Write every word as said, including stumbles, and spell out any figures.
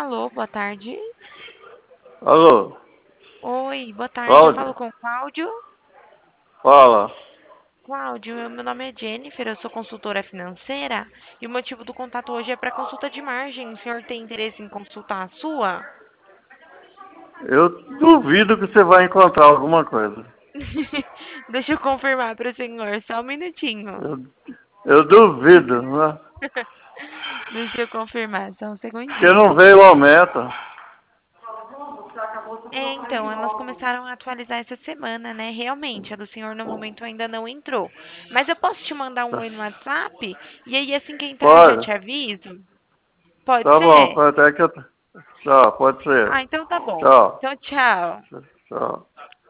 Alô, boa tarde. Alô, Oi, boa tarde. Eu falo Cláudia? com o Cláudio. Fala. Cláudio, eu- meu nome é Jennifer, eu sou consultora financeira e o motivo do contato hoje é para consulta de margem. O senhor tem interesse em consultar a sua? Eu duvido que você vai encontrar alguma coisa. Deixa eu confirmar para o senhor, só um minutinho. Eu, eu duvido, né? Deixa eu confirmar, só um Porque segundinho. não veio o aumento. É, então, elas começaram a atualizar essa semana, né? Realmente, a do senhor no momento ainda não entrou. Mas eu posso te mandar um oi no WhatsApp? E aí, assim que entrar, eu já Pode. te aviso? Pode Tá bom, ser? pode até que eu... Tá, pode ser. Ah, então tá bom. Tchau. Então, tchau. Tchau.